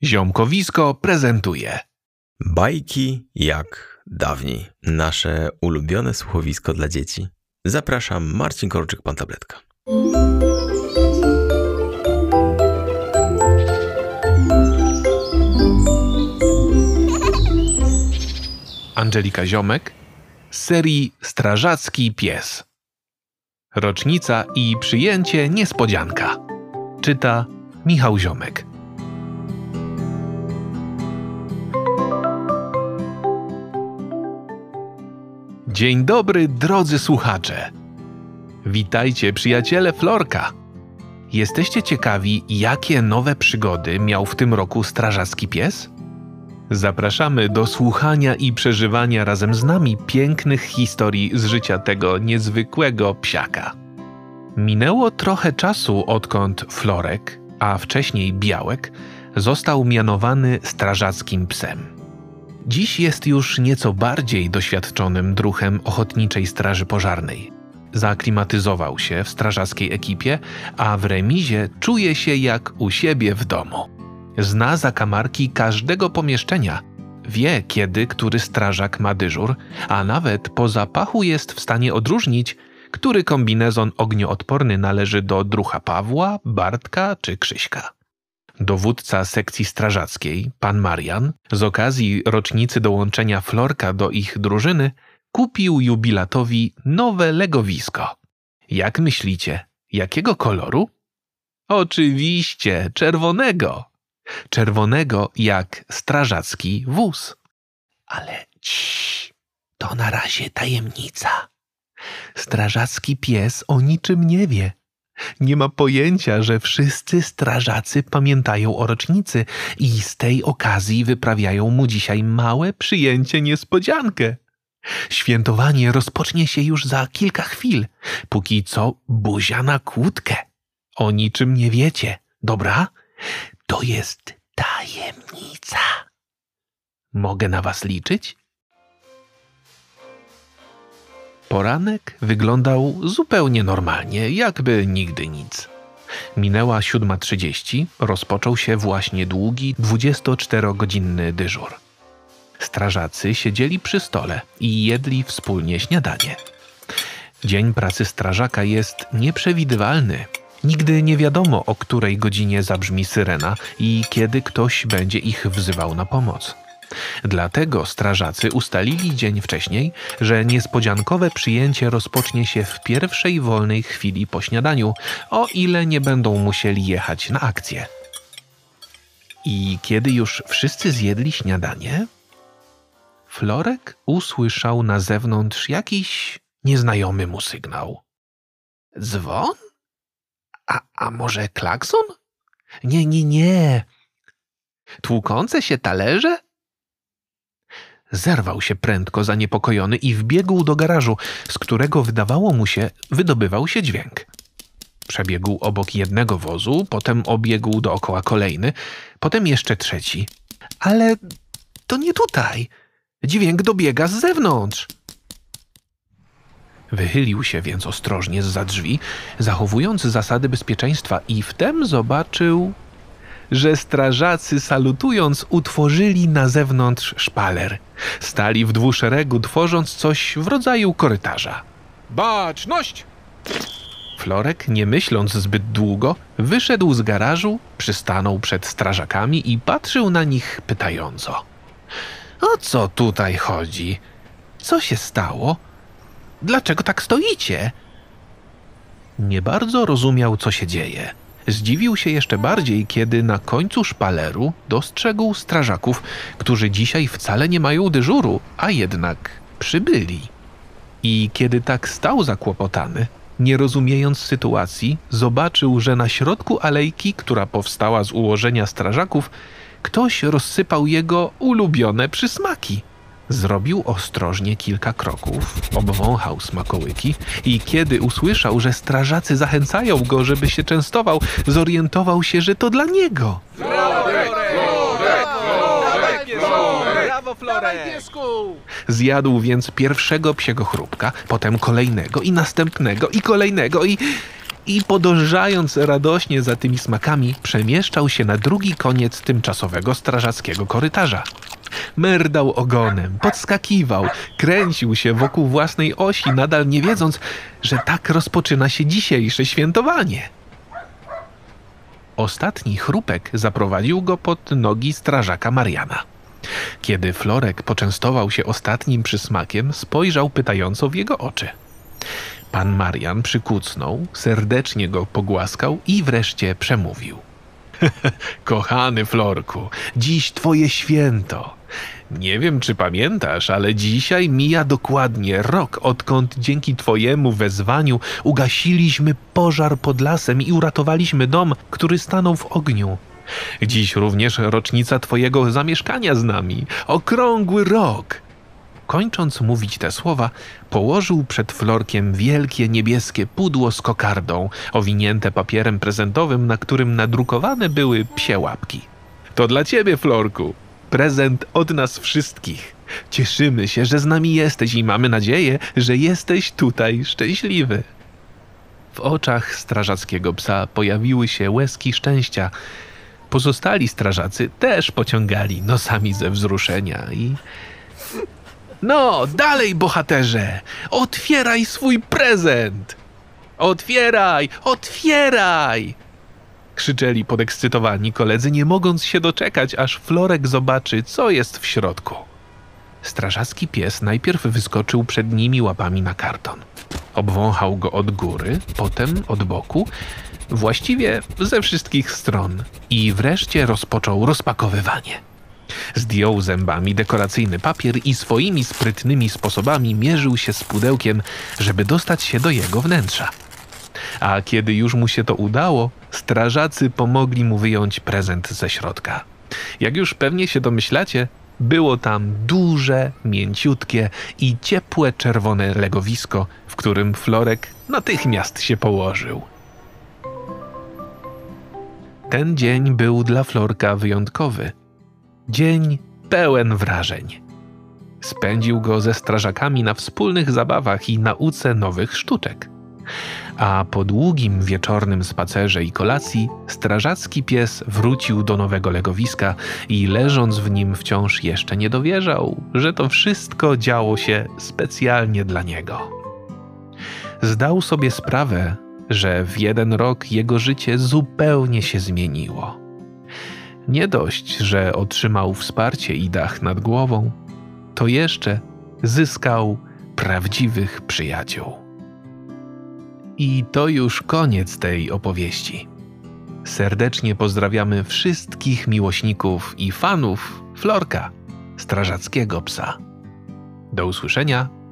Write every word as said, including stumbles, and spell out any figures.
Ziomkowisko prezentuje Bajki jak dawniej. Nasze ulubione słuchowisko dla dzieci. Zapraszam, Marcin Korczyk, Pan Tabletka. Angelika Ziomek z serii Strażacki pies. Rocznica i przyjęcie niespodzianka. Czyta Michał Ziomek. Dzień dobry, drodzy słuchacze. Witajcie, przyjaciele Florka. Jesteście ciekawi, jakie nowe przygody miał w tym roku strażacki pies? Zapraszamy do słuchania i przeżywania razem z nami pięknych historii z życia tego niezwykłego psiaka. Minęło trochę czasu, odkąd Florek, a wcześniej Białek, został mianowany strażackim psem. Dziś jest już nieco bardziej doświadczonym druhem Ochotniczej Straży Pożarnej. Zaaklimatyzował się w strażackiej ekipie, a w remizie czuje się jak u siebie w domu. Zna zakamarki każdego pomieszczenia, wie kiedy który strażak ma dyżur, a nawet po zapachu jest w stanie odróżnić, który kombinezon ognioodporny należy do druha Pawła, Bartka czy Krzyśka. Dowódca sekcji strażackiej, pan Marian, z okazji rocznicy dołączenia Florka do ich drużyny, kupił jubilatowi nowe legowisko. Jak myślicie, jakiego koloru? Oczywiście czerwonego. Czerwonego jak strażacki wóz. Ale ciii, to na razie tajemnica. Strażacki pies o niczym nie wie. Nie ma pojęcia, że wszyscy strażacy pamiętają o rocznicy i z tej okazji wyprawiają mu dzisiaj małe przyjęcie niespodziankę. Świętowanie rozpocznie się już za kilka chwil. Póki co buzia na kłódkę. O niczym nie wiecie, dobra? To jest tajemnica. Mogę na was liczyć? Poranek wyglądał zupełnie normalnie, jakby nigdy nic. Minęła siódma trzydzieści, rozpoczął się właśnie długi, dwudziestoczterogodzinny dyżur. Strażacy siedzieli przy stole i jedli wspólnie śniadanie. Dzień pracy strażaka jest nieprzewidywalny. Nigdy nie wiadomo, o której godzinie zabrzmi syrena i kiedy ktoś będzie ich wzywał na pomoc. Dlatego strażacy ustalili dzień wcześniej, że niespodziankowe przyjęcie rozpocznie się w pierwszej wolnej chwili po śniadaniu, o ile nie będą musieli jechać na akcję. I kiedy już wszyscy zjedli śniadanie, Florek usłyszał na zewnątrz jakiś nieznajomy mu sygnał. Dzwon? A, a może klakson? Nie, nie, nie. Tłukące się talerze? Zerwał się prędko zaniepokojony i wbiegł do garażu, z którego wydawało mu się, wydobywał się dźwięk. Przebiegł obok jednego wozu, potem obiegł dookoła kolejny, potem jeszcze trzeci. Ale to nie tutaj. Dźwięk dobiega z zewnątrz. Wychylił się więc ostrożnie zza drzwi, zachowując zasady bezpieczeństwa i wtem zobaczył, że strażacy salutując utworzyli na zewnątrz szpaler. Stali w dwuszeregu, tworząc coś w rodzaju korytarza. Baczność! Florek, nie myśląc zbyt długo, wyszedł z garażu, przystanął przed strażakami i patrzył na nich pytająco. O co tutaj chodzi? Co się stało? Dlaczego tak stoicie? Nie bardzo rozumiał, co się dzieje. Zdziwił się jeszcze bardziej, kiedy na końcu szpaleru dostrzegł strażaków, którzy dzisiaj wcale nie mają dyżuru, a jednak przybyli. I kiedy tak stał zakłopotany, nie rozumiejąc sytuacji, zobaczył, że na środku alejki, która powstała z ułożenia strażaków, ktoś rozsypał jego ulubione przysmaki. Zrobił ostrożnie kilka kroków, obwąchał smakołyki i kiedy usłyszał, że strażacy zachęcają go, żeby się częstował, zorientował się, że to dla niego. Florek! Florek! Florek! Florek! Brawo, Florek! Zjadł więc pierwszego psiego chrupka, potem kolejnego i następnego i kolejnego i... i podążając radośnie za tymi smakami, przemieszczał się na drugi koniec tymczasowego strażackiego korytarza. Merdał ogonem, podskakiwał, kręcił się wokół własnej osi, nadal nie wiedząc, że tak rozpoczyna się dzisiejsze świętowanie. Ostatni chrupek zaprowadził go pod nogi strażaka Mariana. Kiedy Florek poczęstował się ostatnim przysmakiem, spojrzał pytająco w jego oczy. Pan Marian przykucnął, serdecznie go pogłaskał i wreszcie przemówił. Kochany Florku, dziś twoje święto. Nie wiem, czy pamiętasz, ale dzisiaj mija dokładnie rok, odkąd dzięki twojemu wezwaniu ugasiliśmy pożar pod lasem i uratowaliśmy dom, który stanął w ogniu. Dziś również rocznica twojego zamieszkania z nami. Okrągły rok. Kończąc mówić te słowa, położył przed Florkiem wielkie niebieskie pudło z kokardą, owinięte papierem prezentowym, na którym nadrukowane były psie łapki. To dla ciebie, Florku. Prezent od nas wszystkich. Cieszymy się, że z nami jesteś i mamy nadzieję, że jesteś tutaj szczęśliwy. W oczach strażackiego psa pojawiły się łezki szczęścia. Pozostali strażacy też pociągali nosami ze wzruszenia i... No, dalej, bohaterze! Otwieraj swój prezent! Otwieraj! Otwieraj! Krzyczeli podekscytowani koledzy, nie mogąc się doczekać, aż Florek zobaczy, co jest w środku. Strażacki pies najpierw wyskoczył przed nimi łapami na karton. Obwąchał go od góry, potem od boku, właściwie ze wszystkich stron i wreszcie rozpoczął rozpakowywanie. Zdjął zębami dekoracyjny papier i swoimi sprytnymi sposobami mierzył się z pudełkiem, żeby dostać się do jego wnętrza. A kiedy już mu się to udało, strażacy pomogli mu wyjąć prezent ze środka. Jak już pewnie się domyślacie, było tam duże, mięciutkie i ciepłe czerwone legowisko, w którym Florek natychmiast się położył. Ten dzień był dla Florka wyjątkowy. Dzień pełen wrażeń. Spędził go ze strażakami na wspólnych zabawach i nauce nowych sztuczek. A po długim wieczornym spacerze i kolacji strażacki pies wrócił do nowego legowiska i leżąc w nim wciąż jeszcze nie dowierzał, że to wszystko działo się specjalnie dla niego. Zdał sobie sprawę, że w jeden rok jego życie zupełnie się zmieniło. Nie dość, że otrzymał wsparcie i dach nad głową, to jeszcze zyskał prawdziwych przyjaciół. I to już koniec tej opowieści. Serdecznie pozdrawiamy wszystkich miłośników i fanów Florka, strażackiego psa. Do usłyszenia